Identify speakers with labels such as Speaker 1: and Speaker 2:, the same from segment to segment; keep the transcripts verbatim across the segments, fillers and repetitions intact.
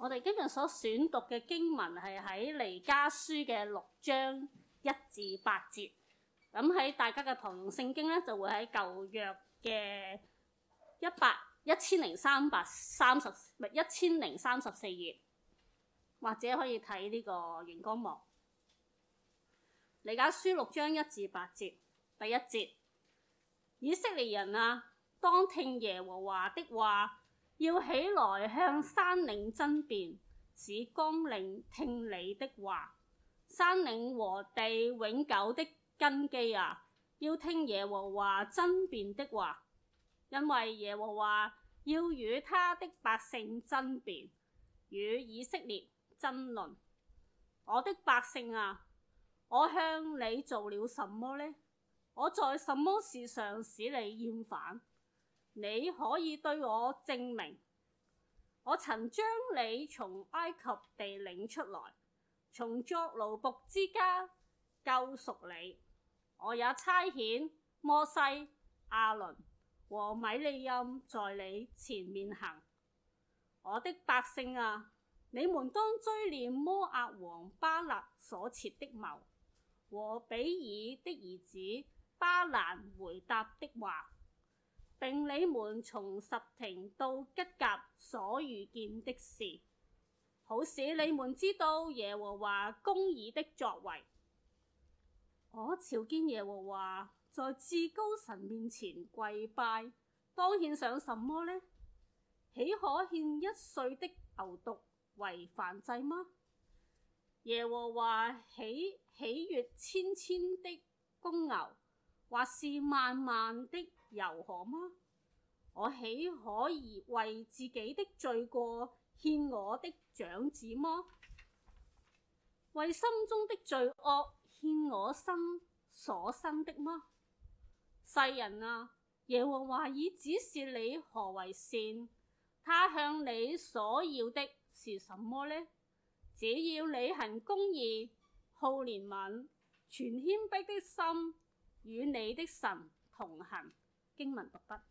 Speaker 1: 我哋今日所選讀嘅經文係喺彌迦書嘅六章一至八節。咁喺大家嘅堂用聖經咧，就會喺舊約嘅一百一千零三百三十唔係一千零三十四頁，或者可以睇呢個熒光幕。彌迦書六章一至八節，第一節：以色列人啊，當聽耶和華的話，要起來向山嶺爭辯，使岡嶺聽你的話。山嶺和地永久的根基啊，要聽耶和華爭辯的話，因為耶和華要與他的百姓爭辯，與以色列爭論。我的百姓啊，我向你做了什麼呢？我在什麼事上使你厭煩？你可以對我證明。我曾將你從埃及地領出來，從作奴僕之家救贖你。我也差遣摩西、亞倫和米利暗在你前面行。我的百姓啊，你們當追念摩押王巴勒所設的謀，和比爾的兒子巴蘭回答的話，並你們從什亭到吉甲所遇見的事，好使你們知道耶和華公義的作為。我朝見耶和華，在至高神面前跪拜，當獻上什麼呢？豈可獻一歲的牛犢為燔祭嗎？耶和華喜喜悅千千的公牛，或是萬萬的油河嗎？我豈可以為自己的罪過獻我的長子嗎？為心中的罪惡獻我身所生的嗎？世人啊，耶和華已指示你何為善，他向你所要的是什麼呢？只要你行公義，好憐憫，存謙卑的心，與你的神同行。經文讀畢。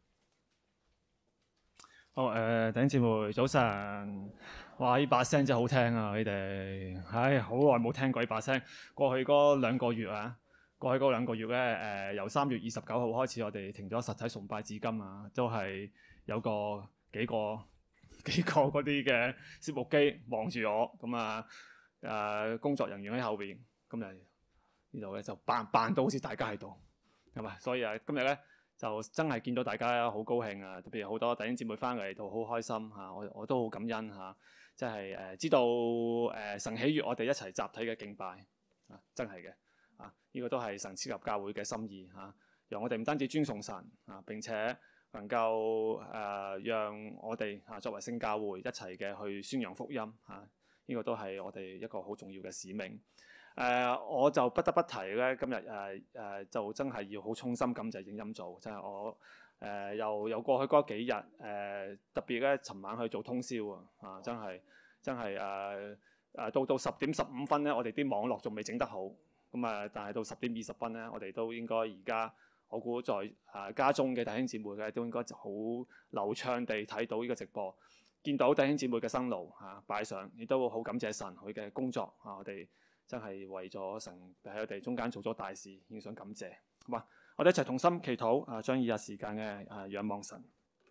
Speaker 2: 好，誒、呃，弟兄姊妹早晨。哇，呢把聲真係好聽啊！你哋，唉，好耐冇聽過呢把聲。過去嗰兩個月啊，過去嗰兩個月咧，誒、呃，由三月二十九號開始，我哋停咗實體崇拜至今啊，都係有個幾個幾個嗰啲嘅攝錄機望住我，咁啊，誒、呃，工作人員喺後邊，今日呢度咧就扮扮到好似大家喺度，係咪？所以啊，今日咧。就真係見到大家好高興啊！特別好多弟兄姊妹翻嚟到好開心嚇、啊，我我都好感恩嚇，即係誒知道誒、呃、神喜悅我哋一齊集體嘅敬拜啊，真係嘅啊！呢、這個都係神設立教會嘅心意嚇、啊，讓我哋唔單止尊崇神啊，並且能夠誒、呃、讓我哋嚇、啊、作為聖教會一齊嘅去宣揚福音嚇，呢、啊這個都係我哋一個好重要嘅使命。誒、uh, 我就不得不提咧，今日誒誒就真係要好衷心感謝影音組，真係我誒又又過去嗰幾日誒、uh, 特別咧，尋晚去做通宵啊！啊，真係真係誒誒到到十點十五分咧，我哋啲網絡仲未整得好，咁啊，但係到十點二十分咧，我哋都應該而家我估在誒、uh, 家中嘅弟兄姊妹咧，都應該好流暢地睇到呢個直播，見到弟兄姊妹嘅辛勞嚇擺上，亦都好感謝神佢嘅工作啊！我哋。真係為咗神喺我哋中間做咗大事，應想感謝。好嘛，我哋一齊同心祈禱啊，將以日時間嘅啊仰望神。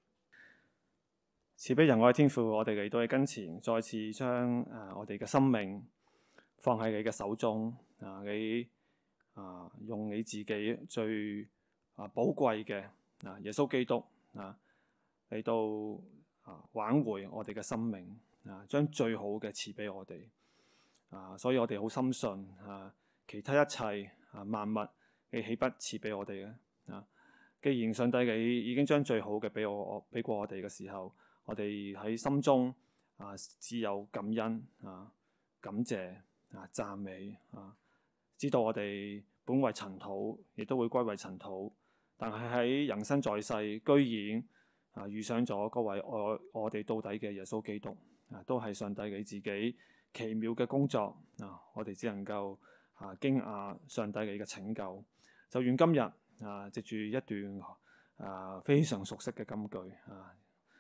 Speaker 2: 慈悲仁愛天父，我哋嚟到你跟前，再次將啊我哋嘅生命放喺你嘅手中啊，你啊用你自己最啊寶貴嘅啊耶穌基督啊嚟到啊挽回我哋嘅生命啊，將最好嘅賜俾我哋。啊，所以我哋好深信啊，其他一切啊萬物，你豈不賜俾我哋咧？啊，既然上帝你已經將最好嘅俾我，我俾過我哋嘅時候，我哋喺心中啊只有感恩啊、感謝啊、讚美啊，知道我哋本為塵土，亦都會歸為塵土，但係喺人生在世，居然啊遇上咗嗰位愛我哋到底嘅耶穌基督啊，都係上帝你自己奇妙嘅工作啊！我哋只能夠啊驚訝上帝你嘅拯救。就願今日啊，藉住一段啊非常熟悉嘅金句啊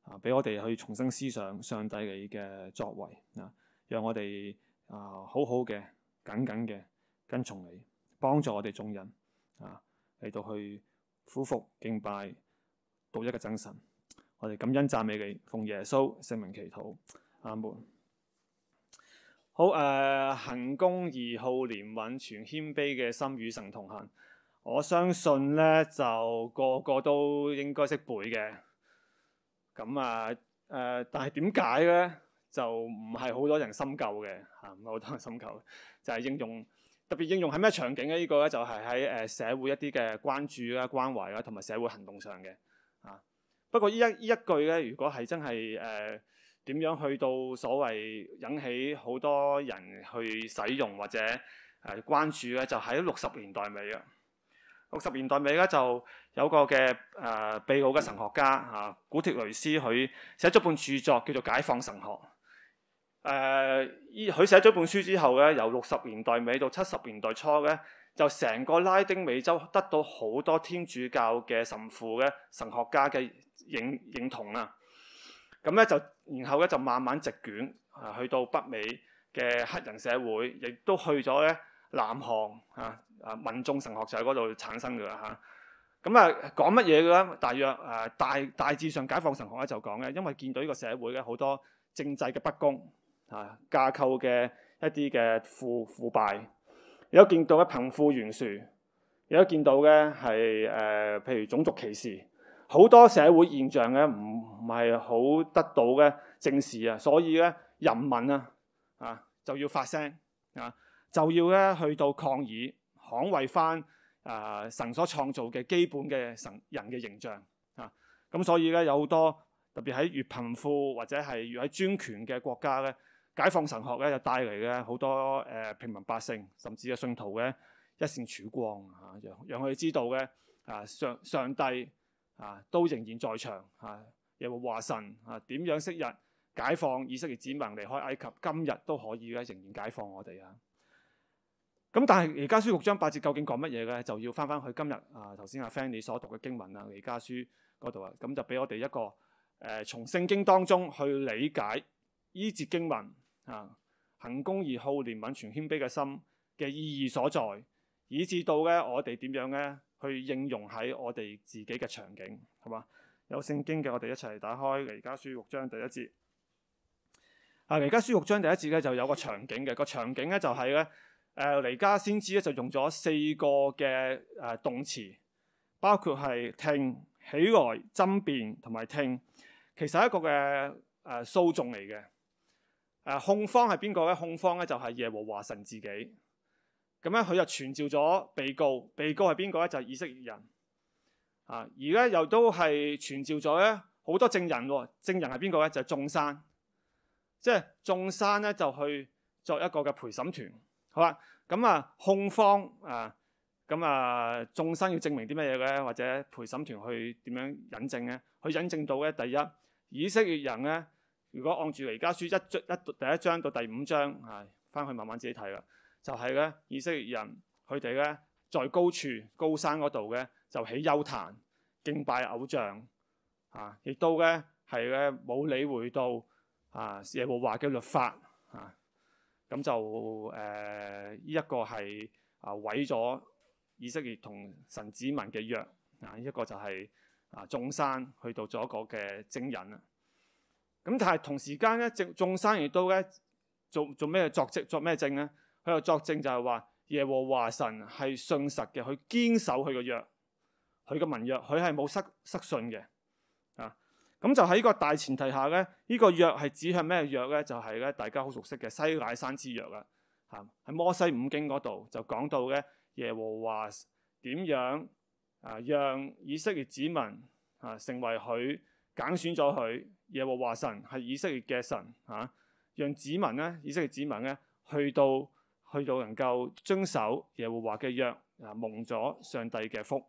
Speaker 2: 啊，俾我哋去重新思想上帝你嘅作為啊，讓我哋啊好好嘅緊緊嘅跟從你，幫助我哋眾人啊嚟到去俯伏敬拜獨一嘅真神。我哋感恩讚美你，奉耶穌聖名祈禱，阿門。好誒、呃，行公義、好憐憫、存謙卑嘅心與神同行。我相信咧，就個個都應該識背嘅。咁啊誒、呃，但係點解咧就唔係好多人深究嘅嚇，唔係好多人深究，就係、是、應用特別應用喺咩場景咧？呢、這個咧就係喺誒社會一啲嘅關注啦、關懷啦，同埋社會行動上嘅啊。不過呢一呢一句咧，如果係真係誒點樣去到所謂引起好多人去使用或者誒、呃、關注咧，就喺六十年代尾啊。六十年代尾咧就有個嘅誒、呃、秘魯嘅神學家啊，古鐵雷斯，佢寫咗本著作叫做《解放神學》。誒，依佢寫咗本書之後咧，由六十年代尾到七十年代初咧，就成個拉丁美洲得到好多天主教嘅神父嘅神學家嘅認認同啊。咁咧就然後咧就慢慢席捲啊，去到北美嘅黑人社會，亦都去咗咧南韓啊。啊！民眾神學就喺嗰度產生嘅啦嚇。咁啊講乜嘢嘅咧？大約誒、啊、大大致上解放神學咧就講咧，因為見到呢個社會咧好多政制嘅不公啊，架構嘅一啲嘅腐腐敗，有見到嘅貧富懸殊，有見到嘅係誒譬如種族歧視，好多社會現象咧唔唔係好得到嘅正視啊，所以咧人民啊啊就要發聲啊，就要咧去到抗議。捍衞翻啊神所創造嘅基本嘅神人嘅形象啊，咁所以咧有好多特別喺越貧富或者係越喺專權嘅國家咧，解放神學咧就帶嚟嘅好多誒、呃、平民百姓甚至嘅信徒嘅一線曙光啊，讓讓佢哋知道咧啊上上帝啊都仍然在場啊，耶和華神啊點樣昔日解放以色列子民離開埃及，今日都可以咧仍然解放我哋啊！咁但係彌迦書六章八節究竟講乜嘢咧？就要翻翻去今日啊頭先阿 Fanny 所讀嘅經文啊，彌迦書嗰度啊，咁就俾我哋一個誒、呃、從聖經當中去理解依節經文啊，行公義、好憐憫、存謙卑嘅心嘅意義所在，以至到咧我哋點樣咧去應用喺我哋自己嘅場景，係嘛？有聖經嘅我哋一齊打開彌迦書六章第一節。啊，彌迦書六章第一節咧就有個場景嘅，個場景咧就係咧。誒彌迦先知咧就用咗四個嘅誒、呃、動詞，包括係聽、起來、爭辯同埋聽，其實係一個嘅誒訴訟嚟嘅。誒、呃、控方係邊個咧？控方咧就係耶和華神自己。咁咧佢就傳召咗被告，被告係邊個咧？就係、是、以色列人。啊，而咧又都係傳召咗咧好多證人喎。證人係邊個咧？就係、是、眾山，即係眾山咧就去作一個嘅陪審團。好啦，咁啊控方啊，咁啊眾生要證明啲乜嘢咧？或者陪審團去點樣引證咧？去引證到咧，第一以色列人咧，如果按住彌迦書一章一第一章到第五章啊，翻去慢慢自己睇啦，就係、是、咧以色列人佢哋咧在高處高山嗰度咧就起邱壇敬拜偶像啊，亦都咧係咧冇理會到啊耶和華嘅律法啊。咁就誒呢一個係啊毀咗以色列同神子民嘅約啊，呢、這、一個就係、是、啊眾山去到咗一個嘅證人啦。咁但係同時間咧，眾山亦都咧做做咩作證作咩證咧？佢又作證就係話耶和華神係信實嘅，佢堅守佢嘅約，佢嘅盟約，佢係冇失失信嘅啊。咁就喺呢個大前提下咧，呢、這個約係指向咩約咧？就係、是、咧大家好熟悉嘅西乃山之約啦。嚇喺摩西五經嗰度就講到咧，耶和華點樣啊讓以色列子民啊成為佢揀選咗佢。耶和華神係以色列嘅神嚇、啊，讓子民咧以色列子民咧去到去到能夠遵守耶和華嘅約啊，蒙咗上帝嘅福。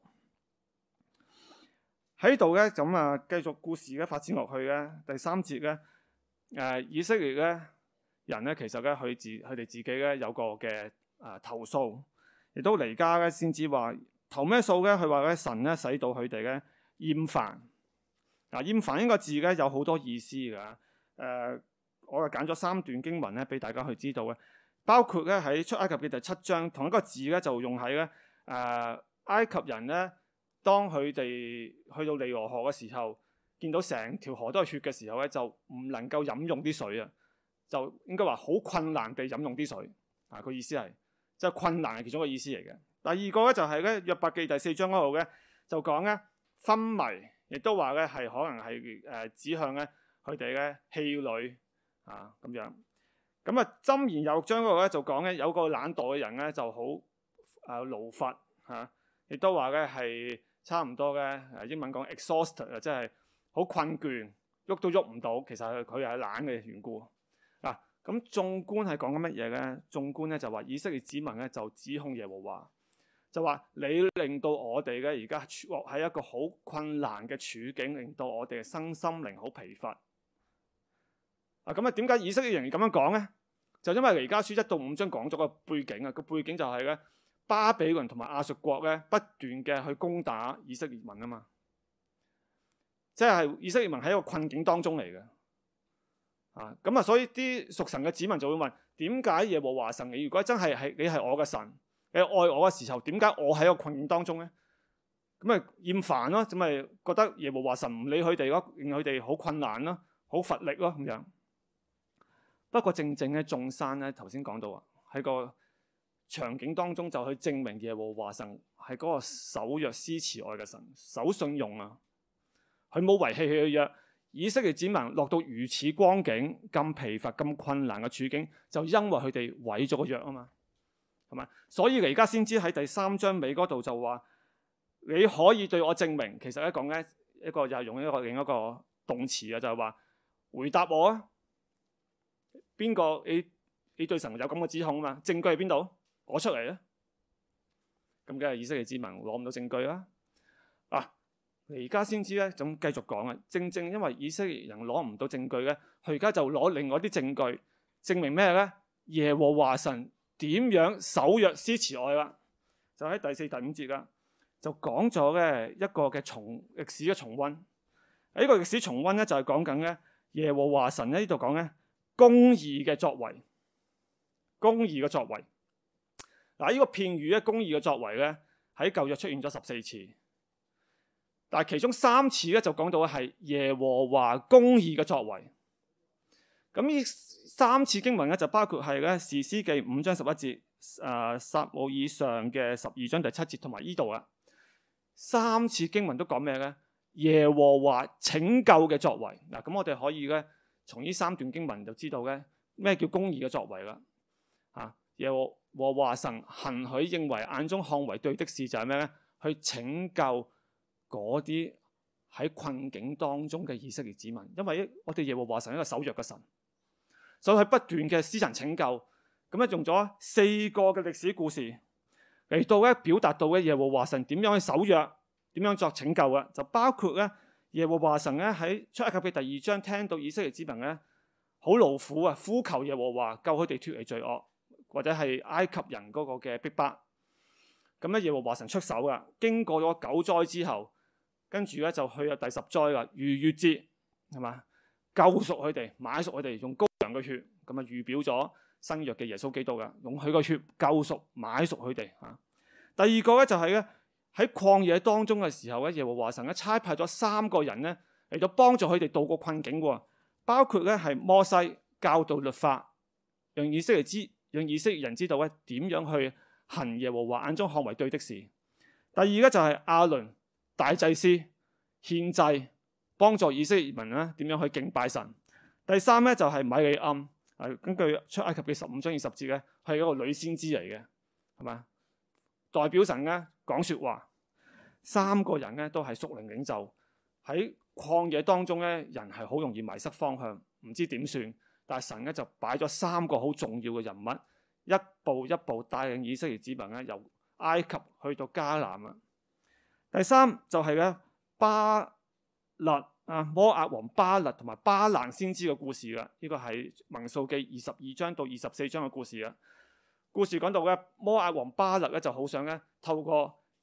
Speaker 2: 喺度咧，咁啊，繼續故事咧發展落去咧，第三節咧，誒、啊、以色列咧人咧，其實咧佢自佢哋自己咧有個嘅啊投訴，亦都彌迦咧先至話投咩訴咧？佢話咧神咧使到佢哋咧厭煩嗱，厭煩呢個字咧有好多意思㗎。誒、呃，我就揀咗三段經文咧俾大家去知道嘅，包括咧喺出埃及嘅第七章，同一個字咧就用喺咧誒埃及人咧，當佢哋去到尼羅河嘅時候，見到成條河都係血嘅時候咧，就唔能夠飲用啲水啊，就應該話好困難地飲用啲水啊。個意思係即係困難係其中一個意思嚟嘅。第二個咧就係咧約伯記第四章嗰度咧就講咧昏迷，亦都話咧係可能係誒、呃、指向咧佢哋咧氣餒啊咁樣。咁啊箴言廿六章嗰度咧就講咧有個懶惰嘅人咧就好誒勞乏嚇，亦都話咧係差唔多嘅誒英文講 exhausted 啊，即係好困倦，喐都喐唔到。其實佢係懶嘅緣故嗱。咁縱觀係講緊乜嘢咧？縱觀咧就話以色列子民咧就指控耶和華。就話你令到我哋嘅而家落喺一個好困難嘅處境，令到我哋嘅身心靈好疲乏。啊，咁啊，點解以色列人咁樣講咧？就因為彌迦書一到五章講咗個背景啊，個背景就係咧巴比倫同埋亞述國咧不斷嘅去攻打以色列民啊嘛，即係以色列民喺一個困境當中嚟嘅。啊，咁啊，所以啲屬神嘅子民就會問：點解耶和華神，你如果真係係你係我嘅神？你愛我嘅時候，點解我喺一個困境當中咧？咁咪厭煩咯，咁咪覺得耶和華神唔理佢哋咯，令佢哋好困難咯，好乏力咯咁樣。不過正正咧，眾山咧頭先講到啊，喺個場景當中就去證明耶和華神係嗰個守約施慈愛嘅神，守信用啊。佢冇遺棄佢嘅約。以色列子民落到如此光景，咁疲乏、咁困難嘅處境，就因為佢哋毀咗個約啊嘛。係咪？所以而家先知喺第三章尾嗰度就話，你可以對我證明。其實咧講緊一個又係用一個另一個動詞啊，就係話回答我啊。邊個你你對神有咁嘅指控啊嘛？證據喺邊度？攞出嚟啊！咁梗係以色列子民攞唔到證據啦。啊，而家先知咧咁繼續講啊。正正因為以色列人攞唔到證據咧，佢而家就攞另外啲證據證明咩咧？耶和華神點樣守約施慈愛啦？就喺第四、第五節啦，就講咗咧一個嘅重歷史嘅重溫。呢個歷史重溫咧就係講緊咧耶和華神咧呢度講咧公義嘅作為，公義嘅作為。嗱，呢個片語咧公義嘅作為咧喺舊約出現咗十四次，但係其中三次咧就講到係耶和華公義嘅作為。咁呢三次經文咧就包括係咧士師記五章十一節，誒撒母耳上嘅十二章第七節，同埋呢度啊。三次經文都講咩咧？耶和華拯救嘅作為。嗱，咁我哋可以咧從呢三段經文就知道咧咩叫公義嘅作為啦。啊，耶和華神行佢認為眼中看為對的事，就係咩咧？去拯救嗰啲喺困境當中嘅以色列子民。因為我哋耶和華神係一個守約嘅神。所以佢不斷嘅施行拯救，咁咧用咗四個嘅歷史故事嚟到咧表達到嘅耶和華神點樣去守約，點樣作拯救啊？就包括咧耶和華神咧喺出埃及嘅第二章聽到以色列子民咧好勞苦啊，呼求耶和華救佢哋脫離罪惡，或者係埃及人嗰個嘅逼迫。咁咧耶和華神出手啊，經過咗九災之後，跟住咧就去到第十災啦，逾越節係嘛，救贖佢哋，買贖佢哋，用嘅血咁啊，預表咗新約嘅耶穌基督噶，用佢個血救贖買贖佢哋啊。第二個咧就係咧喺曠野當中嘅時候咧，耶和華神咧差派咗三個人咧嚟到幫助佢哋渡過困境嘅，包括咧係摩西教導律法，讓以色列知，讓以色列人知道咧點樣去行耶和華眼中看為對的事。第二咧就係亞倫大祭司獻祭，幫助以色列民咧點樣去敬拜神。第三咧就係米利暗，係根據出埃及嘅十五章二十節咧，係一個女先知嚟嘅，係嘛？代表神咧講説話。三個人咧都係屬靈領袖，喺曠野當中咧，人係好容易迷失方向，唔知點算。但係神咧就擺咗三個好重要嘅人物，一步一步帶領以色列子民咧由埃及去到迦南啊。第三就係咧巴勒。啊，摩押王巴勒同埋巴蘭先知嘅故事啦，呢個係民數記二十二章到二十四章嘅故事啦。故事講到咧，摩押王巴勒咧就好想咧透過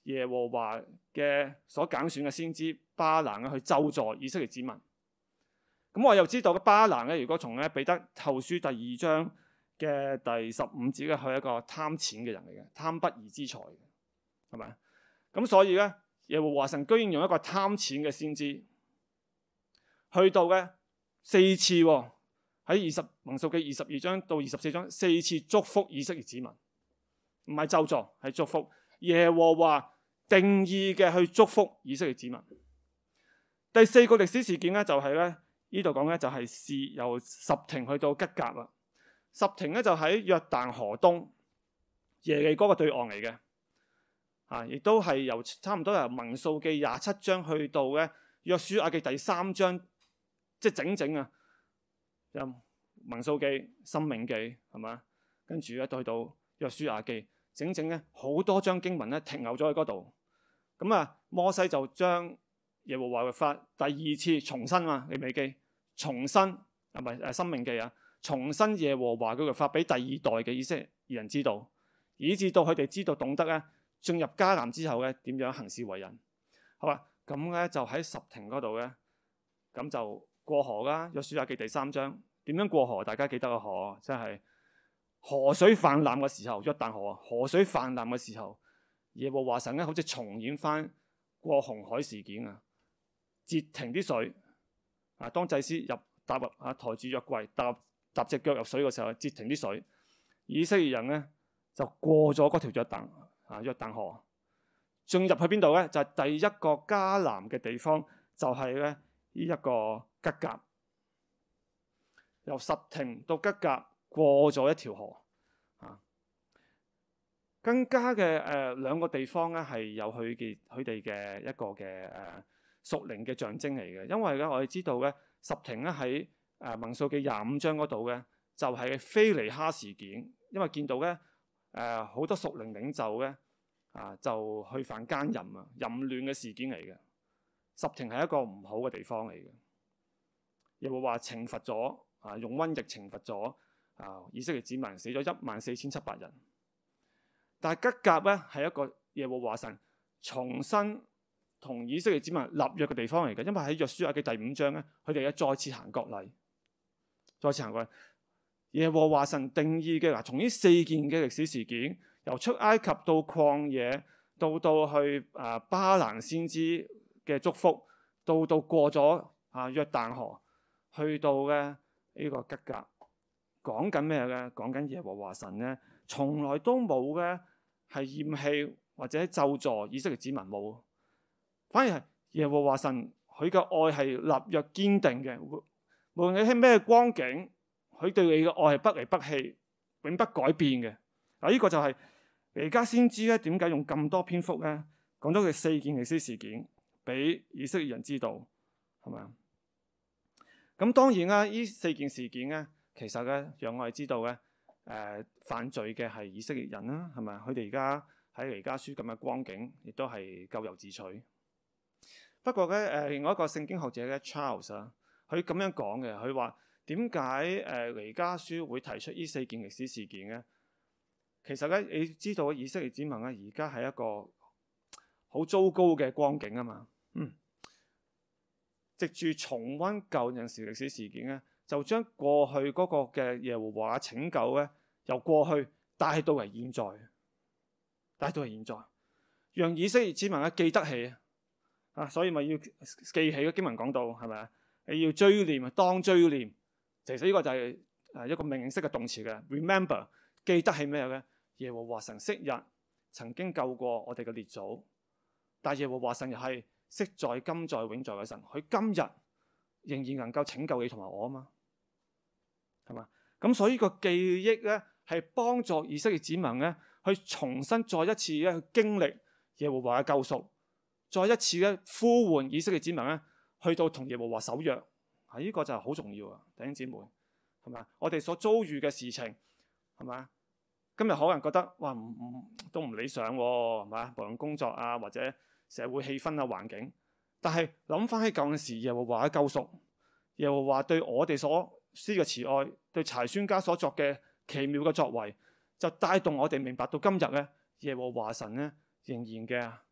Speaker 2: 耶和華嘅所揀選嘅先知巴蘭咧去咒詛以色列子民。咁我又知道巴蘭咧，如果從咧彼得後書第二章嘅第十五節咧，佢係一個貪錢嘅人嚟嘅，貪不義之財嘅，係咪？咁所以咧，耶和華神居然用一個貪錢嘅先知，去到嘅四次喎、哦，喺二十民數記二十二章到二十四章四次祝福以色列子民，唔係咒詛，係祝福。耶和華定義嘅去祝福以色列子民。第四個歷史事件咧，就係咧呢度講咧，就係是由十亭去到吉甲啦。十亭咧就喺約旦河東耶利哥嘅對岸嚟嘅，啊，亦都係由差唔多由民數記廿七章去到咧約書亞記第三章，即係整整啊，由民數記、申命記係嘛，跟住咧到去到約書亞記，整整咧好多章經文咧停留咗喺嗰度。咁啊，摩西就將耶和華嘅法第二次重申啊，利未記重申啊，唔係誒申命記啊。重新耶和華嘅律法俾第二代嘅以色列人知道，以至到佢哋知道懂得咧進入迦南之後咧點樣行事為人，好嘛？咁咧就喺十亭嗰度咧，咁就過河啦。約書亞記第三章點樣過河？大家記得個河，即係河水泛濫嘅時候，約旦河啊，河水泛濫嘅時候，耶和華神咧好似重演翻過紅海事件啊，截停啲水啊，當祭司入踏入啊抬住約櫃踏入踏隻腳入水嘅時候，截停啲水，以色列人咧就過咗嗰條約旦啊約旦河，進入去邊度咧？就係、是、第一個迦南嘅地方，就係咧呢一個吉甲，由十亭到吉甲過咗一條河啊。更加嘅誒兩個地方咧係有佢嘅佢哋嘅一個嘅誒屬靈嘅象徵嚟嘅，因為咧我哋知道咧十亭咧喺誒民數記廿五章嗰度嘅就係非尼哈事件，因為見到咧誒好多屬靈領袖咧啊就去犯奸淫啊淫亂嘅事件嚟嘅。十亭係一個唔好嘅地方嚟嘅，又會話懲罰咗啊用瘟疫懲罰咗啊以色列子民，死咗一萬四千七百人。但係吉甲咧係一個耶和華神重新同以色列子民立約嘅地方嚟嘅，因為喺約書亞嘅第五章咧，佢哋咧再次行割禮。再次行過，耶和華神定義嘅嗱，從呢四件嘅歷史事件，由出埃及到曠野，到到去啊巴蘭先知嘅祝福，到到過咗啊約旦河，去到咧呢個吉甲，講緊咩咧？講緊耶和華神咧，從來都冇嘅係厭棄或者咒詛以色列子民冇，反而係耶和華神佢嘅愛係立約堅定嘅。無論你喺咩光景，佢對你嘅愛係不離不棄、永不改變嘅。嗱，呢個就係而家先知咧，點解用咁多篇幅咧講咗佢四件歷史事件俾以色列人知道，係咪啊？咁當然啦，呢四件事件咧，其實咧讓我哋知道咧，誒、呃、犯罪嘅係以色列人啦，係咪啊？佢哋而家喺彌迦書咁嘅光景，亦都係咎由自取。不過咧，誒、呃、另外一個聖經學者咧 Charles 啊。佢咁樣講嘅，佢話點解誒彌迦書會提出呢四件歷史事件咧？其實咧，你知道以色列子民咧，而家係一個好糟糕嘅光景啊嘛。嗯，藉住重溫舊陣時歷史事件咧，就將過去嗰個嘅耶和華拯救咧，由過去帶到嚟現在，帶到嚟現在，讓以色列子民咧記得起啊，所以咪要記起嘅經文講到係咪啊？你要追念啊，當追念。其實呢個就係誒一個命令式嘅動詞嘅 remember， 記得係咩咧？耶和華神昔日曾經救過我哋嘅列祖，但係耶和華神又係昔在今在永在嘅神，佢今日仍然能夠拯救你同埋我啊嘛，係嘛？咁所以呢個記憶咧係幫助以色列子民咧去重新再一次咧去經歷耶和華嘅救贖，再一次咧呼喚以色列子民咧。去到同耶和華守約，啊！呢、這個就係好重要啊，弟兄姊妹，係咪？我哋所遭遇嘅事情，係咪？今日可能覺得哇，唔唔都唔理想喎，係咪？無論工作啊，或者社會氣氛啊、環境，但係諗翻起舊陣時耶和華嘅救贖，耶和華對我哋所施嘅慈愛，對柴孫家所作嘅奇妙嘅作為，就帶動我哋明白到今日咧，耶和華神咧仍然嘅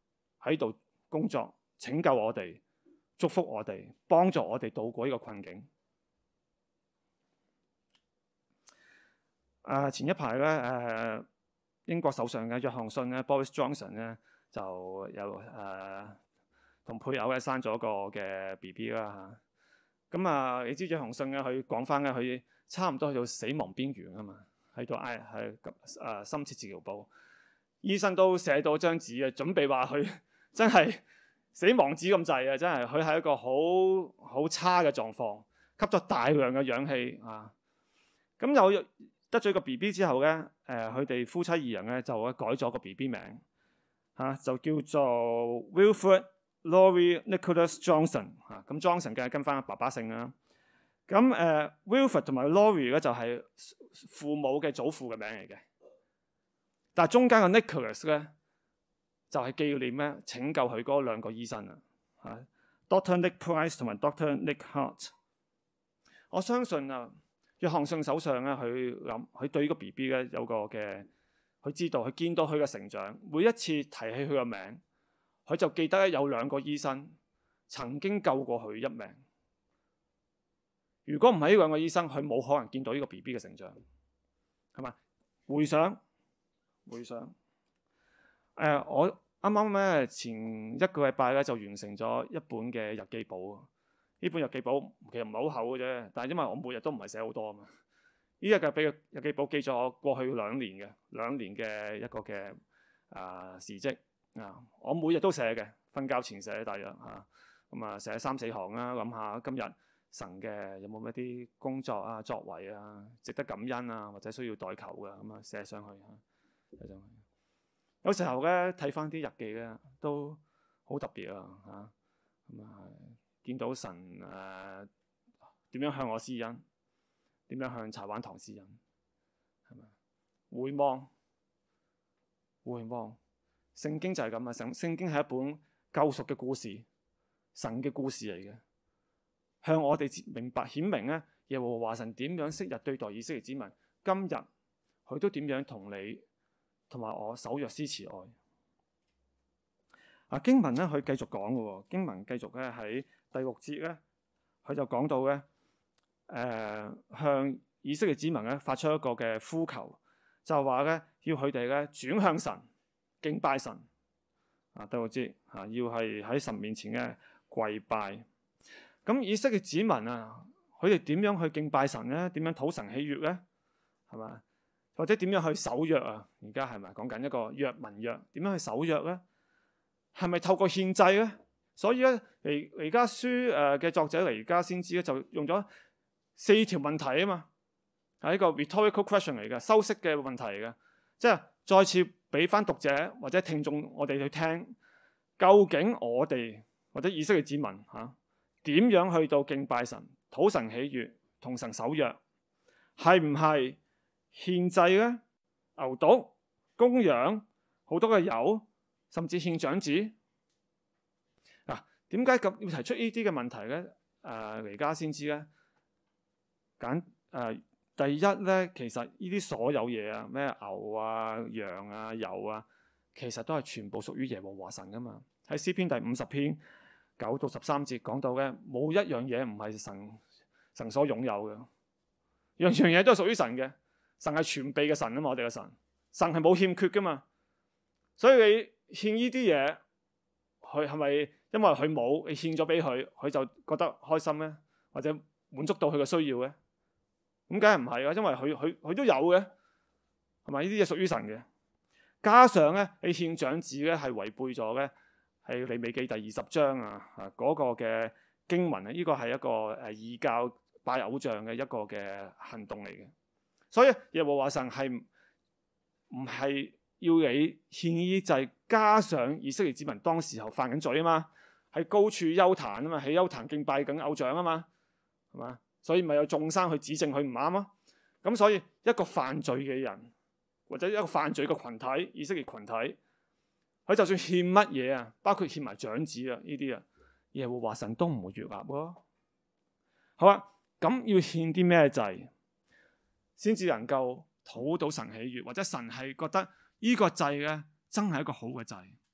Speaker 2: 喺度工作，拯救我哋，祝福我哋，幫助我哋渡過呢個困境。啊，前一排咧誒，英國首相嘅約翰遜咧 Boris Johnson 咧就有誒同、呃、配偶咧生咗個嘅 B B 啦嚇。咁啊，你知約翰遜咧佢講翻咧，佢差唔多去到死亡邊緣啊嘛，喺度挨喺誒深切治療部，醫生都寫到張紙啊，準備話佢真係死亡紙咁滯啊！真係佢係一個好好差嘅狀況，吸咗大量嘅氧氣啊。咁有得咗個 B B 之後咧，誒佢哋夫妻二人咧就改咗個 B B 名嚇、啊，就叫做 Wilfred Laurie Nicholas Johnson 嚇、啊。咁 Johnson 梗係跟翻爸爸姓啦。咁誒、呃、Wilfred 同埋 Laurie 咧就係父母嘅祖父嘅名嚟嘅，但係中間嘅 Nicholas 咧就係、是、紀念咧拯救佢嗰兩個醫生啊嚇 ，Doctor Nick Price 同埋 Doctor Nick Hart。我相信啊。約翰遜手上咧，佢諗佢對呢個 B B 咧有個嘅，佢知道佢見到佢嘅成長，每一次提起佢個名，佢就記得有兩個醫生曾經救過佢一命。如果唔係呢兩個醫生，佢冇可能見到呢個 B B 嘅成長，係嘛？回想，回想，誒、呃，我啱啱咧前一個禮拜咧就完成咗一本嘅日記簿。呢本日記簿其實唔係好厚嘅啫，但係因為我每日都唔係寫好多啊嘛。呢日嘅俾個日記簿記咗我過去兩年嘅兩年嘅一個嘅啊、呃、事蹟啊，我每日都寫嘅，瞓覺前寫大約嚇，咁啊寫三四行啦，諗下今日神嘅有冇一啲工作啊、作為啊、值得感恩啊，或者需要代求嘅咁啊寫上去嚇，寫上去。有時候咧睇翻啲日記咧都好特別啊嚇，咁啊〜見到神誒點、呃、樣向我施恩，點樣向柴灣堂施恩，係咪？回望，回望，聖經就係咁啊！聖聖經係一本救贖嘅故事，神嘅故事嚟嘅，向我哋明白顯明咧，耶和華神點樣昔日對待以色列子民，今日佢都點樣同你同埋我守約施慈愛。啊經文咧，佢繼續講嘅喎，經文繼續咧喺第六節咧，佢就講到咧，誒、呃、向以色列子民咧發出一個嘅呼求，就話咧要佢哋咧轉向神，敬拜神。啊，第六節嚇要係喺神面前嘅跪拜。咁以色列子民啊，佢哋點樣去敬拜神咧？點樣討神喜悅咧？係嘛？或者點樣去守約啊？而家係咪講緊一個約民約？點樣去守約咧？係咪透過獻祭咧？所以咧，彌彌迦書誒嘅作者彌迦先知咧，就用咗四條問題啊嘛，係一個 rhetorical question 嚟嘅，修飾嘅問題嚟嘅，即係再次俾翻讀者或者聽眾我哋去聽，究竟我哋或者以色列子民嚇點樣去到敬拜神、討神喜悅、同神守約，係唔係獻祭咧？牛犢、公羊、好多嘅油，甚至獻長子。嗱，點解咁要提出呢啲嘅問題咧？誒、呃，彌迦先知咧，揀誒、呃、第一咧，其實呢啲所有嘢啊，咩牛啊、羊啊、油啊，其實都係全部屬於耶和華神噶嘛。喺詩篇第五十篇九到十三節講到嘅，冇一樣嘢唔係神神所擁有嘅，樣樣嘢都係屬於神嘅。神係全備嘅神啊嘛，我哋嘅神，神係冇欠缺噶嘛。所以你獻呢啲嘢，佢係咪因為佢冇，你獻咗俾佢，佢就覺得開心咧，或者滿足到佢嘅需要咧？咁梗係唔係啦，因為佢佢佢都有嘅，係咪？呢啲嘢屬於神嘅。加上咧，你獻長子咧係違背咗咧，係利未記第二十章啊啊嗰個嘅經文啊，呢個係一個誒異教拜偶像嘅一個嘅行動嚟嘅。所以耶和華神係唔係要你獻呢祭，加上以色列子民當時候犯緊罪啊嘛，喺高處丘壇啊嘛，喺丘壇敬拜緊偶像啊嘛，係嘛？所以咪有眾生去指證佢唔啱咯。咁所以一個犯罪嘅人，或者一個犯罪嘅群體，以色列群體，佢就算獻乜嘢啊，包括獻埋長子啊呢啲啊，耶和華神都唔會悅納喎。好啊，咁要獻啲咩祭，先至能夠討到神喜悅，或者神係覺得呢個祭咧真係一個好嘅祭，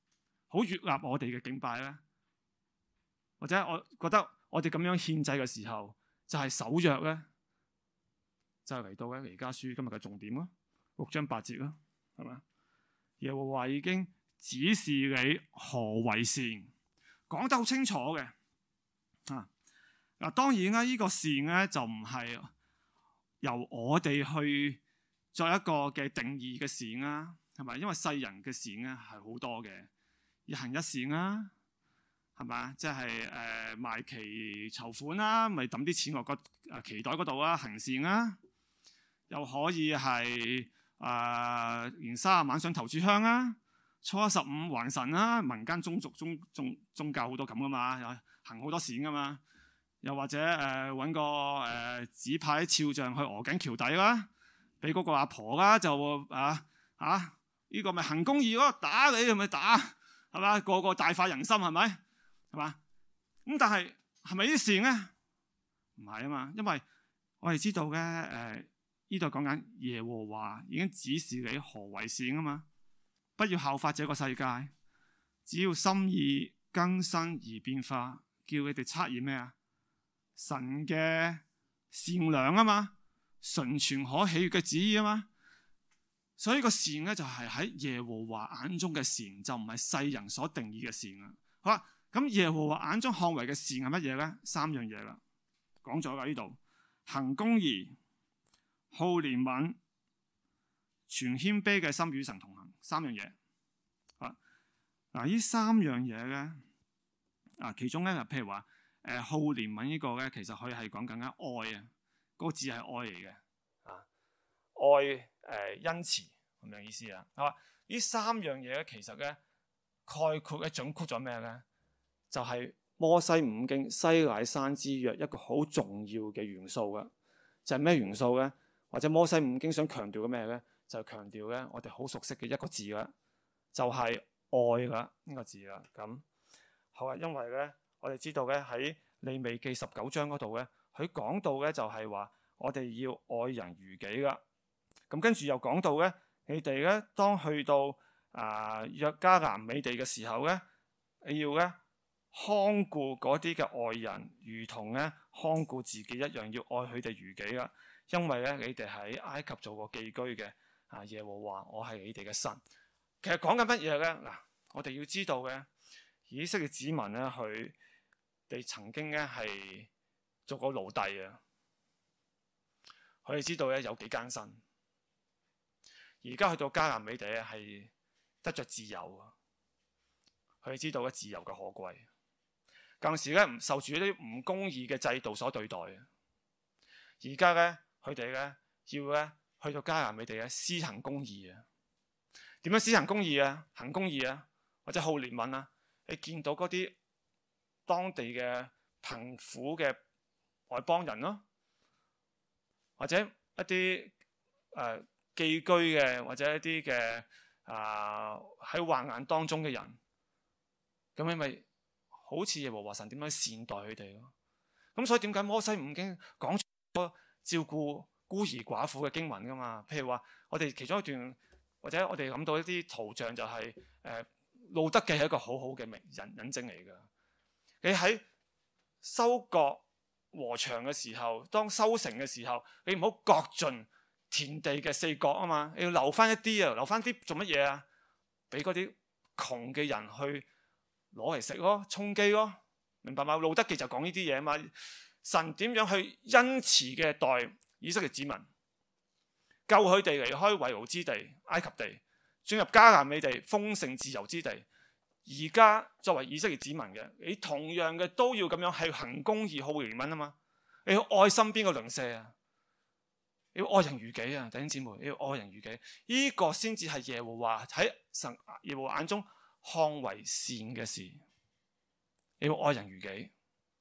Speaker 2: 好悅納我哋嘅敬拜咧？或者我覺得我哋咁樣獻祭嘅時候，就係守約咧，就係嚟到咧彌迦書今日嘅重點咯，六章八節咯，係嘛？耶和華已經指示你何為善，講得好清楚嘅。啊，嗱，當然啦，呢個善咧就唔係由我哋去作一個嘅定義嘅善啦，係咪？因為世人嘅善咧係好多嘅，一行一善啦，係嘛？即係誒賣旗籌款啦，咪抌啲錢落個誒旗袋嗰度啦，行善啦，又可以係。啊！年卅晚上頭炷香啊，初一十五還神啦，民間宗族宗宗宗教好多咁噶嘛，又行好多善噶嘛。又或者誒揾、呃、個誒紙牌肖像去鵝頸橋底啦，俾嗰個阿婆啦就啊啊呢、呢個咪行公義咯，打你係咪打係嘛？個個大快人心係咪係嘛？咁但係係咪呢啲善咧？唔係啊嘛，因為我哋知道嘅誒。呃呢度講緊耶和華已經指示你何為善啊嘛，不要效法這個世界，只要心意更新而變化，叫你哋測驗咩啊？神嘅善良啊嘛，純全可喜悅嘅旨意啊嘛，所以個善咧就係喺耶和華眼中嘅善，就唔係世人所定義嘅善啊。好啦，咁耶和華眼中看為嘅善係乜嘢咧？三樣嘢啦，講咗噶呢度，行公義。好憐憫，全謙卑嘅心與神同行，三樣嘢。啊，嗱，呢三樣嘢咧，啊，其中咧，譬如話，誒，好憐憫呢個咧，其實佢係講緊嘅愛啊，嗰個字係愛嚟嘅，啊，愛誒恩慈咁樣意思啊。係嘛？呢三樣嘢咧，其實咧概括咧總括咗咩咧？就係摩西五經西乃山之約一個好重要嘅元素噶，就係咩元素咧？或者摩西五經想強調嘅咩咧？就係強調咧，我哋好熟悉嘅一個字啦，就係愛啦呢個字啦。咁好啊，因為咧，我哋知道咧喺利未記十九章嗰度咧，佢講到咧就係話我哋要愛人如己噶。咁跟住又講到咧，你哋咧當去到啊約迦南美地嘅時候咧，你要咧看顧嗰啲嘅愛人，如同咧看顧自己一樣，要愛佢哋如己噶。因為咧，你哋喺埃及做過寄居嘅，啊耶和華，我係你哋嘅神。其實講緊乜嘢咧？嗱，我哋要知道嘅，以色列子民咧，佢哋曾經咧係做過奴隸啊。佢哋知道咧有幾艱辛。而家去到迦南美地咧，係得着自由啊。佢哋知道咧自由嘅可貴。舊時咧唔受住一啲唔公義嘅制度所對待啊。而家咧。佢哋咧要咧去到迦南美地咧施行公義啊！點樣施行公義啊？行公義啊，或者好憐憫啊！你見到嗰啲當地嘅貧苦嘅外邦人咯，或者一啲誒、呃、寄居嘅，或者一啲嘅啊喺患難當中嘅人，咁你咪好似耶和華神點樣善待佢哋咯？咁所以點解摩西五經講咗照顧孤兒寡婦嘅經文噶嘛？譬如話，我哋其中一段，或者我哋諗到一啲圖像，就係、是、誒、呃、路得記係一個好好嘅明引引證嚟噶。你喺收割禾場嘅時候，當收成嘅時候，你唔好割盡田地嘅四角啊嘛，你要留翻一啲啊，留翻啲做乜嘢啊？俾嗰啲窮嘅人去攞嚟食咯，充飢咯，明白嗎？路得記就講呢啲嘢啊嘛。神點樣去恩慈嘅待以色列子民，救佢哋離開為奴之地埃及地，進入迦南美地豐盛自由之地。而家作為以色列子民嘅，你同樣嘅都要咁樣係行公義、好憐憫啊嘛。你要愛身邊嘅鄰舍啊，你要愛人如己啊，弟兄姊妹，你要愛人如己，呢、這個先至係耶和華喺神耶和華眼中看為善嘅事。你要愛人如己。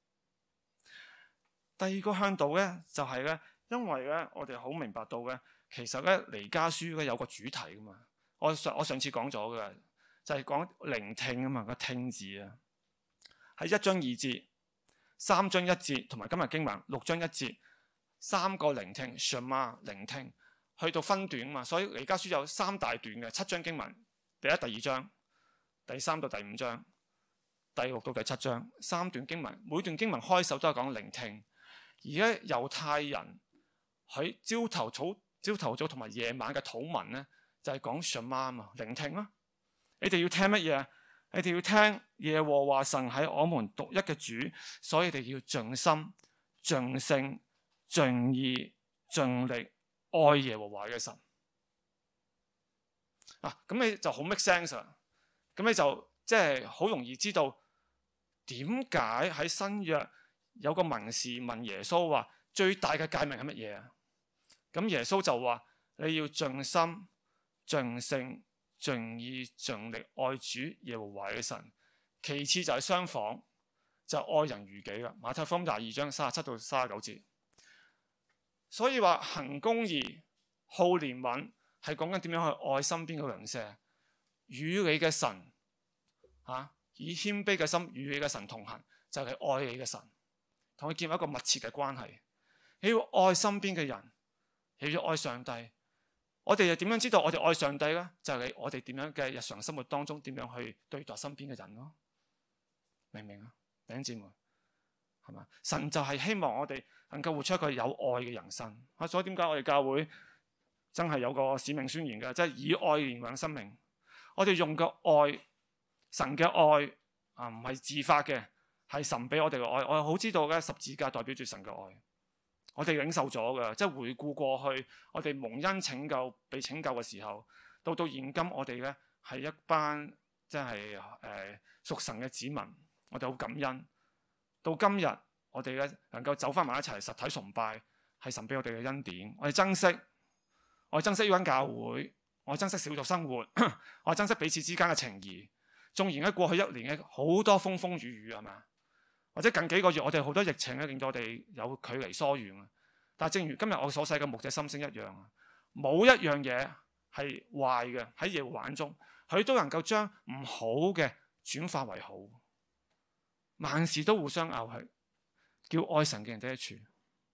Speaker 2: 第二個向度咧，就係、是、咧，因為咧，我哋好明白到咧，其實咧，彌迦書咧有個主題噶嘛。我上我上次講咗嘅，就係、是、講聆聽啊嘛，個聽字啊，喺一章二節、三章一節，同埋今日經文六章一節，三個聆聽 Shema 聆聽，去到分段啊嘛。所以彌迦書有三大段嘅七章經文，第一、第二章， 第三到第五章、第六到第七章三段經文，每段經文開首都係講聆聽。而家猶太人喺朝頭早、朝頭早同埋夜晚嘅禱文咧，就係講 Shema 啊，聆聽啦。你哋要聽乜嘢？你哋要聽耶和華神係我們獨一嘅主，所以你哋要盡心、盡性、盡意、盡力愛耶和華嘅神。啊，咁你就好 make sense 啊！咁你就即係好容易知道點解喺新約有個文士問耶穌話最大嘅誡命係乜嘢啊？咁耶穌就話你要盡心、盡性、盡意、盡力愛主耶和華嘅神。其次就係相仿，就係、愛人如己啦。馬太福音廿二章三十七到三十九節。所以話行公義、好憐憫係講緊點樣去愛身邊嘅鄰舍，與你嘅神嚇、啊、以謙卑嘅心與你嘅神同行，就係、是、愛你嘅神，同佢建立一個密切嘅關係。你要愛身邊嘅人，你要愛上帝。我哋又點樣知道我哋愛上帝呢？就係、是、我哋點樣嘅日常生活當中點樣去對待身邊嘅人咯？明唔明啊？弟兄姊妹，係嘛？神就係希望我哋能夠活出一個有愛嘅人生。啊，所以點解我哋教會真係有個使命宣言嘅，即係以愛連養生命。我哋用個愛，神嘅愛啊，唔係自發嘅，係神俾我哋嘅愛。我係好知道嘅，十字架代表住神嘅愛。我哋領受咗嘅，即係回顧過去，我哋蒙恩拯救、被拯救嘅時候，到到現今，我哋咧係一班即係誒屬神嘅子民，我哋好感恩。到今日，我哋咧能夠走翻埋一齊，實體崇拜係神俾我哋嘅恩典，我哋珍惜，我哋珍惜呢間教會，我哋珍惜小組生活，我哋珍惜彼此之間嘅情誼。縱然喺過去一年嘅好多風風雨雨係嘛？或者近幾個月，我哋好多疫情咧，令到我哋有距離疏遠啊。但係正如今日我所寫嘅牧者心聲一樣啊，冇一樣嘢係壞嘅，喺耶和華眼中，佢都能夠將唔好嘅轉化為好。萬事都互相拗係，叫愛神嘅人得益處。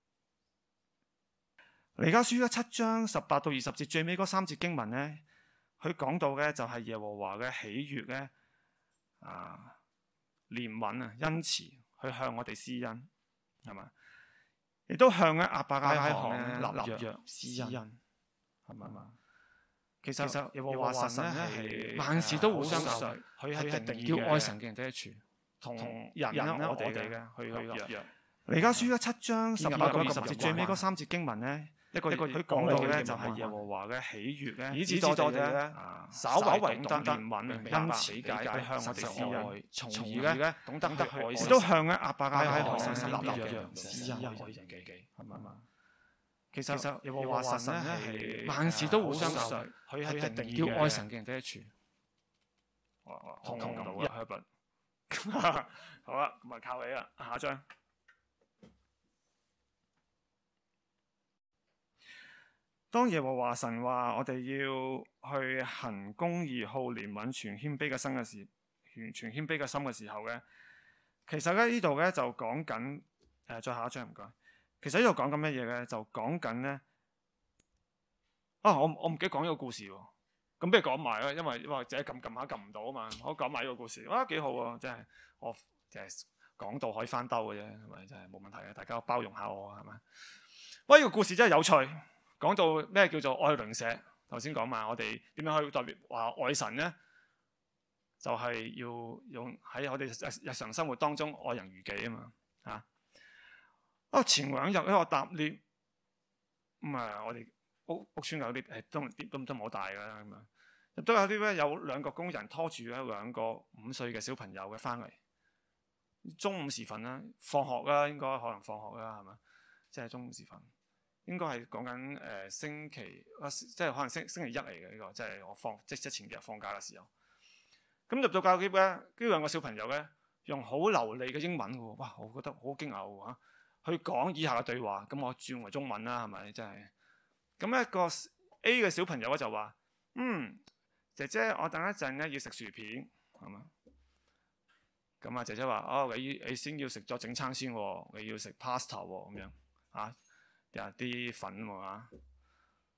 Speaker 2: 彌迦書嘅七章十八到二十節最尾嗰三節經文咧，佢講到嘅就係耶和華嘅喜悅咧，啊憐憫啊恩慈。去向我哋施恩，係嘛？亦都向咧亞伯拉罕立立約施恩，係嘛？其實其實耶和華神咧係萬事都互相效，佢係定叫愛神嘅人得益處，同人咧我哋嘅去去約。彌迦書嘅七章十八到二十節最尾嗰三節經文咧，一個佢講到嘅咧就係耶和華嘅喜悅咧，以致我哋咧稍為懂得憐憫、恩慈、理解，向我哋施愛，從而咧懂得去愛，亦都向咧亞伯拉罕立立約施恩，愛人己己，係嘛？其實耶和華神咧係萬事都互相效，佢係定叫愛神嘅人得益處。同同到啊 ，Herbert， 好啦，咁啊靠你啦，下一張。當耶和華神話我哋要去行公義、好憐憫、全謙卑嘅心嘅時，完全謙卑嘅心嘅時候咧，其實咧呢度咧就講緊誒，再下一張唔該。其實呢度講緊乜嘢咧？就講緊咧啊！我我唔記得講呢個故事喎。咁不如講埋啦，因為或者撳撳下撳唔到啊嘛。我講埋呢個故事，啊幾好啊！真係我就係講到可以翻兜嘅啫，係咪？真係冇問題嘅，大家包容下我係咪？喂，呢個故事真係有趣。講到咩叫做愛鄰舍？頭先講嘛，我哋點樣可以代表話愛神咧？就係、是、要用喺我哋日日常生活當中愛人如己啊嘛嚇。啊，前兩日咧我搭 lift 咁啊，我哋屋屋村有啲誒都都都冇大㗎啦咁啊，亦都有啲咧有兩個工人拖住咧兩個五歲嘅小朋友嘅翻嚟。中午時分啦，放學啦，應該可能放學啦係嘛？即係中午時分。應該係講緊誒星期啊，即係可能星星期一嚟嘅呢個，即係我放即即前幾日放假嘅時候。咁入到教會咧，呢兩個小朋友咧用好流利嘅英文喎，哇！我覺得好驚訝喎嚇。去講以下嘅對話，咁我轉為中文啦，係咪真係？咁一個 A 嘅小朋友咧就話：嗯，姐姐，我等一陣咧要食薯片，係嘛？咁啊，姐姐話：哦，你你先要食咗整餐先喎，你要食 pasta 喎，咁樣嚇。有啲粉喎嚇，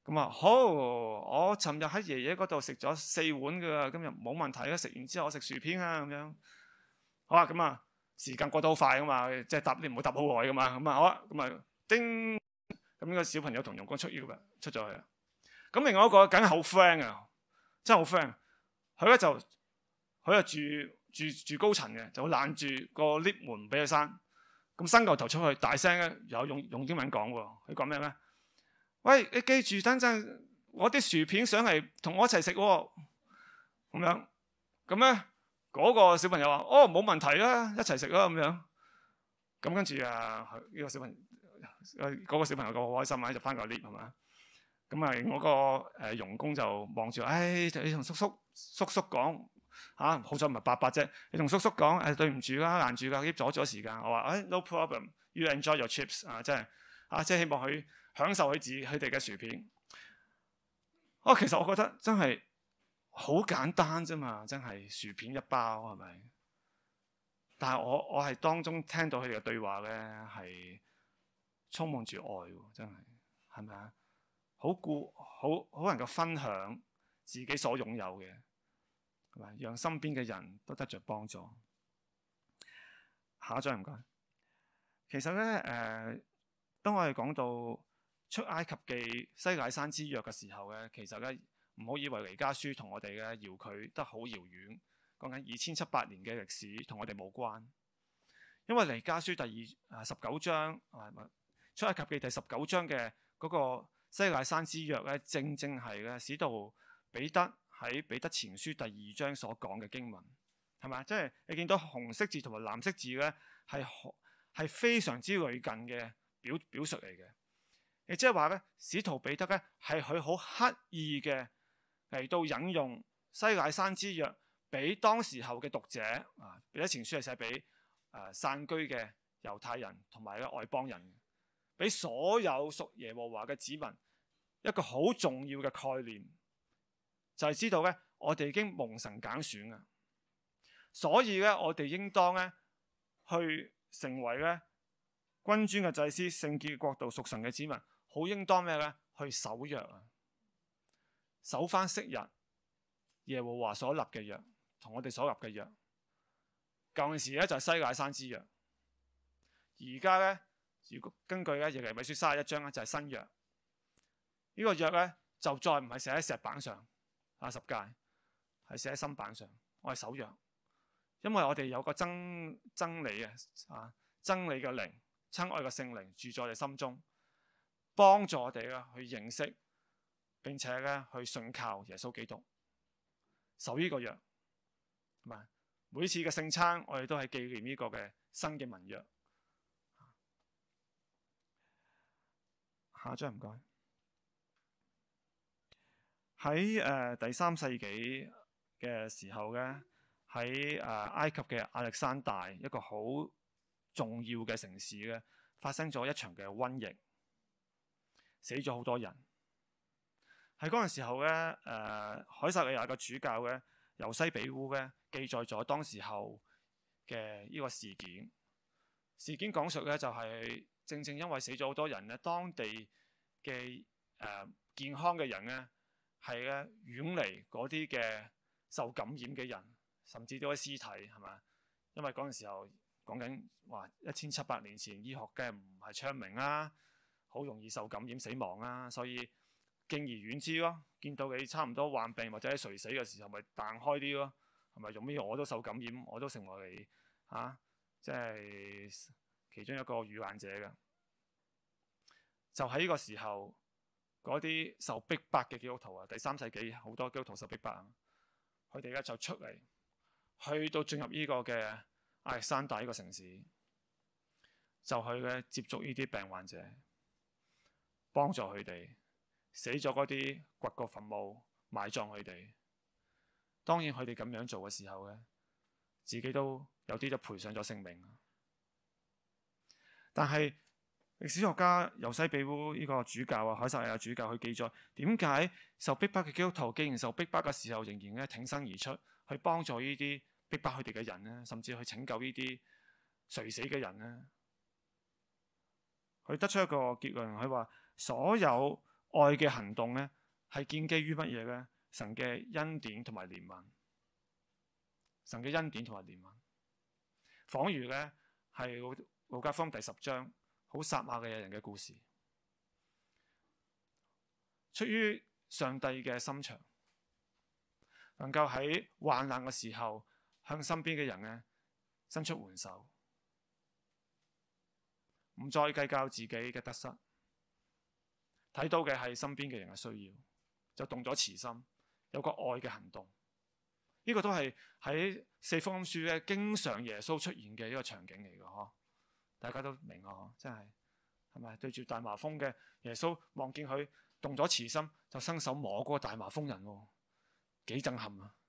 Speaker 2: 咁啊好，我尋日喺爺爺嗰度食咗四碗㗎，今日冇問題啊！食完之後我食薯片啊咁樣。好啊，咁啊時間過得好快噶嘛，即係答你唔會答好耐噶嘛。咁啊好啊，咁啊叮，咁呢個小朋友同傭工出要嘅出咗去啦。咁另外一個梗係好 friend 啊，真係好 friend。佢咧就佢就住住住高層嘅，就攔住個 lift 門唔俾佢閂。咁伸個頭出去，大聲咧有用用英文講喎。佢講咩咧？喂，你記住等陣，我啲薯片上嚟同我一齊食喎。咁樣，咁咧嗰個小朋友話：哦，冇問題啦，一齊食啦咁樣。咁跟住啊，呢個小朋友嗰個小朋友個好開心啊，就翻個 lift 係嘛。咁啊，我個誒傭工就望住，唉，你同叔叔叔叔講嚇，好彩唔係伯伯啫。你同叔叔講，誒對唔住啦，攔住㗎，阻咗時間。我話誒 no problem，you enjoy your chips 啊，真係啊，即係希望佢享受佢自佢哋嘅薯片。哦，其實我覺得真係好簡單啫嘛，真係薯片一包係咪？但係我我係當中聽到佢哋嘅對話咧，係充滿住愛喎，真係係咪啊？好顧好好能夠分享自己所擁有嘅，係咪？讓身邊嘅人都得着幫助。下一張唔該。其實咧，誒、呃，當我哋講到出埃及記西乃山之約嘅時候咧，其實咧唔好以為彌迦書同我哋嘅遙距得好遙遠，講緊二千七百年嘅歷史同我哋冇關。因為彌迦書第二啊十九章啊出埃及記第十九章嘅嗰個西乃山之約咧，正正係咧使徒彼得喺彼得前書第二章所講嘅經文，係咪？即係你見到紅色字同埋藍色字咧，係係非常之類近嘅表表述嚟嘅。亦即係話咧，使徒彼得咧係佢好刻意嘅嚟到引用西乃山之約，俾當時候嘅讀者啊，彼得前書係寫俾誒散居嘅猶太人同埋嘅外邦人，俾所有屬耶和華嘅子民一個好重要嘅概念，就係知道咧，我哋已經蒙神揀選啊，所以咧我哋應當咧去成為咧君尊嘅祭司、聖潔嘅國度、屬神嘅子民，好應當咩咧？去守約啊，守翻昔日耶和華所立嘅約，同我哋所立嘅約。舊陣時咧就係西乃山之約，而家咧如果根據咧耶利米書三十一章咧就係新約。呢個約咧就再唔係寫喺石板上啊十誡，係寫喺心板上。我係守約，因為我哋有個真真理啊啊真理嘅靈，親愛嘅聖靈住在我哋心中，幫助我哋咧去認識並且咧去信靠耶穌基督，守呢個約。係咪？每次嘅聖餐，我哋都係紀念呢個嘅新嘅盟約。下一張唔該。喺誒、呃、第三世紀嘅時候咧，喺誒、呃、埃及嘅亞歷山大一個好重要嘅城市咧，發生咗一場嘅瘟疫，死咗好多人。喺嗰陣時候咧，誒、呃、凱撒利亞嘅主教咧，由西比烏咧記載咗當時候嘅呢個事件。事件講述咧就係、是、正正因為死咗好多人咧，當地嘅誒、呃、健康嘅人咧係咧遠離嗰啲嘅受感染嘅人，甚至都係屍體係嘛？因為嗰陣時候講緊話一千七百年前醫學嘅唔係昌明啦，好容易受感染死亡啦，所以敬而遠之咯。見到你差唔多患病或者垂死嘅時候，咪彈開啲咯，係咪？用咩我都受感染，我都成為嚇，即係其中一個遇患者嘅。就喺呢個時候，嗰啲受逼迫嘅基督徒啊，第三世紀好多基督徒受逼迫啊，佢哋咧就出嚟，去到進入呢個嘅亞歷山大呢個城市，就去咧接觸呢啲病患者，幫助佢哋。死咗嗰啲掘個墳墓埋葬佢哋。當然佢哋咁樣做嘅時候咧，自己都有啲就賠上咗性命。但係歷史學家由西比烏呢個主教啊，凱撒利亞主教去記載，點解受逼迫嘅基督徒既然受逼迫嘅時候，仍然咧挺身而出去幫助呢啲逼迫佢哋嘅人咧，甚至去拯救呢啲垂死嘅人咧？佢得出一個結論，佢話所有愛嘅行動咧係建基於乜嘢咧？神嘅恩典同埋憐憫，神嘅恩典同埋憐憫，仿如咧係路加福音第十章好撒瑪利亞人嘅故事，出於上帝嘅心腸，能夠喺患難嘅時候向身邊嘅人咧伸出援手，唔再計較自己嘅得失，睇到嘅係身邊嘅人嘅需要，就動咗慈心，有個愛嘅行動。呢、這個都係喺四福音書咧經常耶穌出現嘅一個場景嚟嘅嗬，大家都明啊，真係係咪對住大麻風嘅耶穌望見佢動咗慈心，就伸手摸嗰個大麻風人喎，幾震撼啊！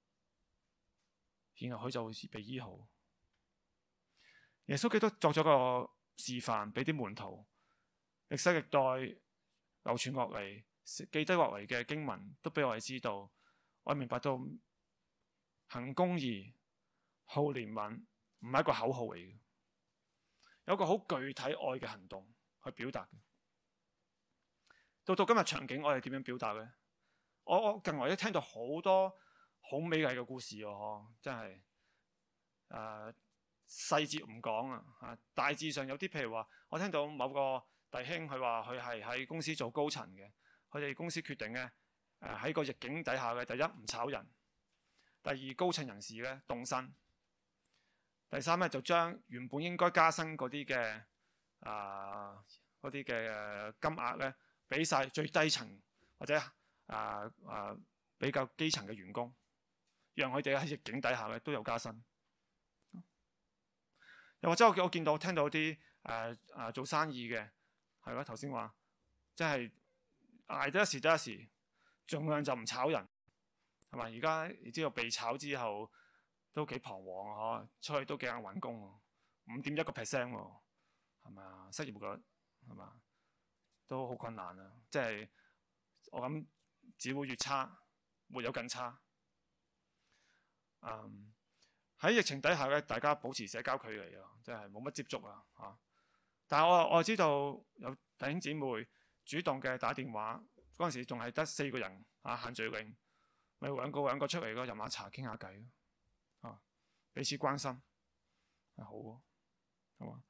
Speaker 2: 然後佢就會被醫好。耶穌基督作咗個示範俾啲門徒，歷世歷代流傳落嚟、記低落嚟嘅經文，都俾我哋知道，我明白到行公義、好憐憫唔係一個口號嚟嘅，有一個好具體愛嘅行動去表達嘅。到到今日場景，我哋點樣表達咧？我我近來都聽到好多好美麗嘅故事喎，真係誒細節唔講啊嚇，大致上有啲譬如話，我聽到某個弟兄佢話佢係喺公司做高層嘅，佢哋公司決定咧誒喺個逆境底下嘅，第一唔炒人，第二高層人士咧凍薪，第三咧就將原本應該加薪嗰啲嘅啊嗰啲嘅金額咧俾晒最低層或者啊啊比較基層嘅員工，讓佢哋喺逆境底下咧都有加薪。又或者我我見到聽到啲誒誒做生意嘅係咯，頭先話即係捱得一時得一時，盡量就唔炒人係嘛？而家你知道被炒之後都幾彷徨啊！嗬，出去都幾硬揾工喎，五點一個 percent 喎，係咪啊？失業率係嘛都好困難啊！即係我諗只會越差，沒有更差。嗯。喺疫情底下咧，大家保持社交距離啊，即係冇乜接觸啊嚇。但係我我知道有弟兄姊妹主動嘅打電話，嗰陣時仲係得四個人啊，限聚令，咪兩個兩個出嚟咯，飲下茶傾下偈咯，啊，彼此關心係好喎，係嘛？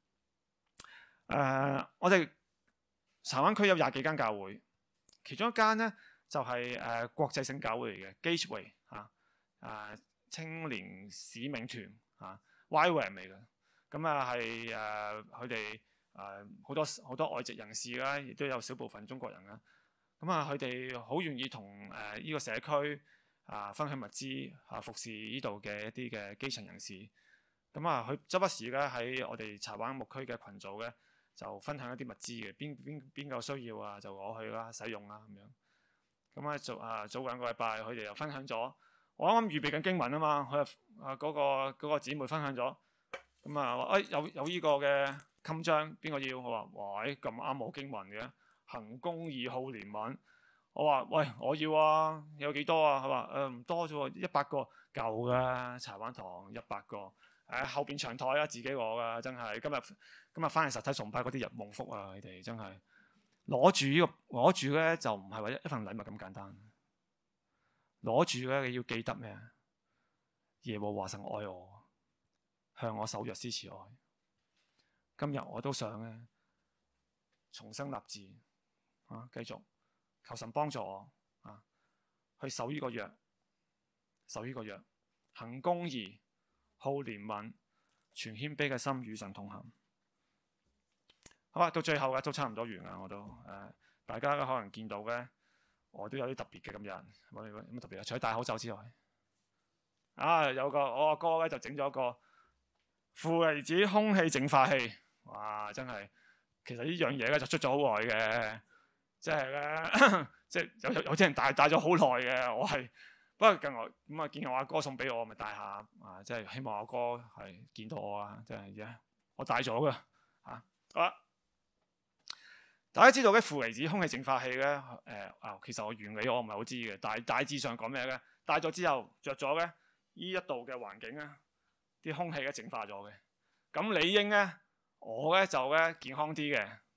Speaker 2: 誒，我哋柴灣區有廿幾間教會，其中一間咧就係、是、誒、呃、國際性教會嚟嘅 Gateway 嚇誒。青年使命團啊 ，Y W A M 嚟嘅，咁啊係誒佢哋誒好多好多外籍人士啦，亦都有少部分中國人啦。咁啊，佢哋好願意同誒呢個社區啊分享物資啊，服侍呢度嘅一啲嘅基層人士。咁啊，佢周不時咧喺我哋柴灣牧區嘅群組咧，就分享一啲物資嘅，邊邊邊個需要啊，就攞去啦，使用啦咁樣。咁啊，早啊早兩個禮拜，佢哋又分享咗。我啱啱預備緊經文啊嘛，佢啊嗰個嗰個姊妹分享咗，咁啊話誒有有呢個嘅襟章，邊個要？我話哇咁啱我經文嘅，行公義好憐憫。我話喂我要啊，有幾多啊？佢話誒唔多啫喎，一百個夠㗎，柴灣堂一百個，誒、呃、後邊長台啊自己攞㗎，真係今日今日翻去實體崇拜嗰啲入蒙福啊，你哋真係攞住呢個攞住咧就唔係話一份禮物咁簡單。攞住咧，你要記得咩？耶和華神愛我，向我守約施慈愛。今日我都想咧重新立志啊，繼續求神幫助我啊，去守呢個約，守呢個約，行公義，好憐憫，全謙卑嘅心與神同行。好啊，到最後啊，都差唔多完啦，我都誒、呃，大家可能見到嘅。我都有啲特別嘅今日，有乜特別啊？除咗戴口罩之外，啊有個我阿哥咧就整咗個負離子空氣淨化器，哇！真係其實呢樣嘢咧就出咗好耐嘅，即係咧即係有有有啲人戴戴咗好耐嘅，我係不過近來咁啊見我阿哥送俾我，咪戴下啊！即係希望我阿哥係見到我啊！即係啫，我戴咗㗎嚇，好啦。大家知道咧，負離子空氣淨化器咧，誒、呃、啊，其實我原理我唔係好知嘅，但係大致上講咩咧？戴咗之後着咗咧，呢一度嘅環境咧，啲空氣咧淨化咗嘅。咁理應咧，我咧就咧健康啲嘅，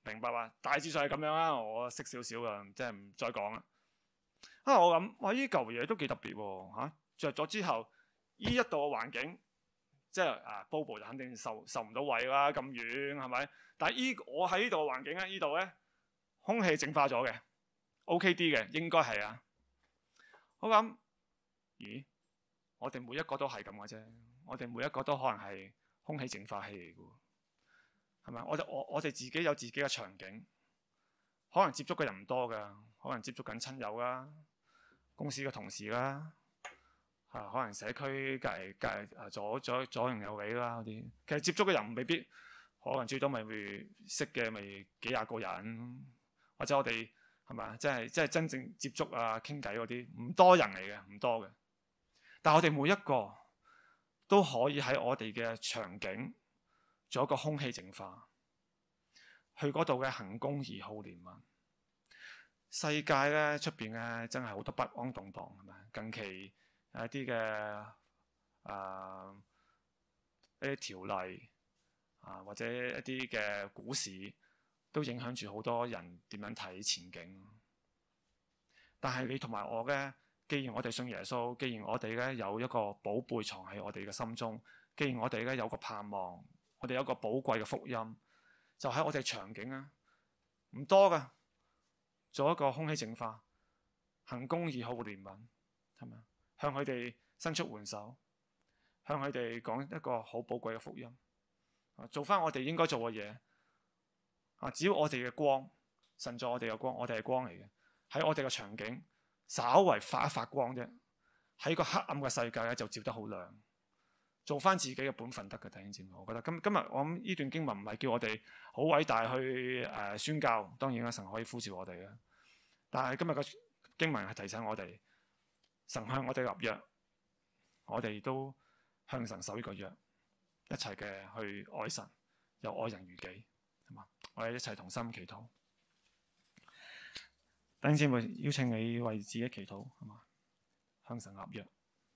Speaker 2: 明白嘛？大致上係咁樣啦，我識少少噶，即係唔再講啦。啊，我諗哇，呢嚿嘢都幾特別喎嚇！著咗之後，呢一度嘅環境，即係啊，Bobo 就肯定受受唔到惠啦，咁遠係咪？但係依我喺呢度嘅環境咧，呢度咧空氣淨化咗嘅 ，OK 啲嘅，應該係啊。好咁，咦？我哋每一個都係咁嘅啫，我哋每一個都可能係空氣淨化器嚟嘅喎，係咪？我我我哋自己有自己嘅場景，可能接觸嘅人唔多㗎，可能接觸緊親友啦、公司嘅同事啦，嚇、啊，可能社區隔離隔離啊左左左鄰右里啦嗰啲，其實接觸嘅人未必，可能最多咪會識嘅咪幾廿個人，或者我哋係咪？即係即係真正接觸啊傾偈嗰啲唔多人嚟嘅，唔多嘅。但係我哋每一個都可以喺我哋嘅場景做一個空氣淨化，去嗰度嘅行公義好憐憫。世界咧出邊咧真係好多不安動盪，係咪？近期有一啲嘅誒一啲條例啊，或者一啲嘅股市都影響住好多人點樣睇前景。但係你同埋我咧，既然我哋信耶穌，既然我哋咧有一個寶貝藏喺我哋嘅心中，既然我哋咧有個盼望，我哋有一個寶貴嘅福音，就喺我哋場景啊，唔多噶，做一個空氣淨化，行公義好憐憫，係咪？向佢哋伸出援手，向佢哋講一個好寶貴嘅福音，做翻我哋應該做嘅嘢啊！只要我哋嘅光，神在我哋嘅光，我哋係光嚟嘅，喺我哋嘅場景稍為發一發光啫，喺個黑暗嘅世界咧就照得好亮。做翻自己嘅本分得嘅，弟兄姊妹，我覺得今今日我諗呢段經文唔係叫我哋好偉大去誒、呃、宣教，當然啦，神可以呼召我哋嘅。但係今日嘅經文係提醒我哋，神向我哋立約，我哋都向神守呢個約，一齊嘅去愛神，又愛人如己，係嘛？我哋一齊同心祈禱。弟兄姊妹，邀請你為自己祈禱，係嘛？向神立約。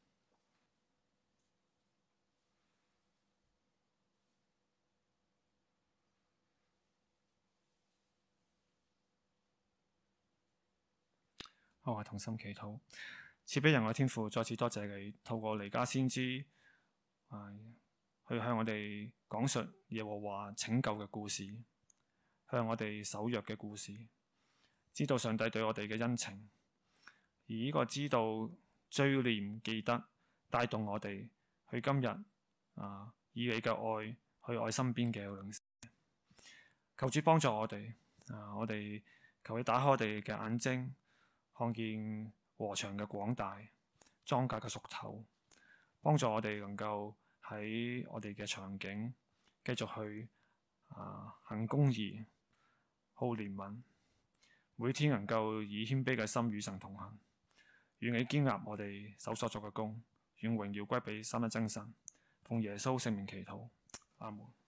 Speaker 2: 好啊，同心祈禱，賜俾人嘅天父，再次多謝你透過彌迦先知，啊，去向我哋講述耶和華拯救嘅故事，向我哋守約嘅故事，知道上帝對我哋嘅恩情，而呢個知道追念記得，帶動我哋去今日啊，以你嘅愛去愛身邊嘅鄰舍。求主幫助我哋啊！我哋求你打開我哋嘅眼睛，看見禾場嘅廣大，莊稼嘅熟透，幫助我哋能夠喺我哋嘅場景繼續去啊行公義、好憐憫，每天能夠以謙卑嘅心與神同行。願你堅立我哋手所作嘅工，願榮耀歸俾三一真神，奉耶穌聖名祈禱，阿門。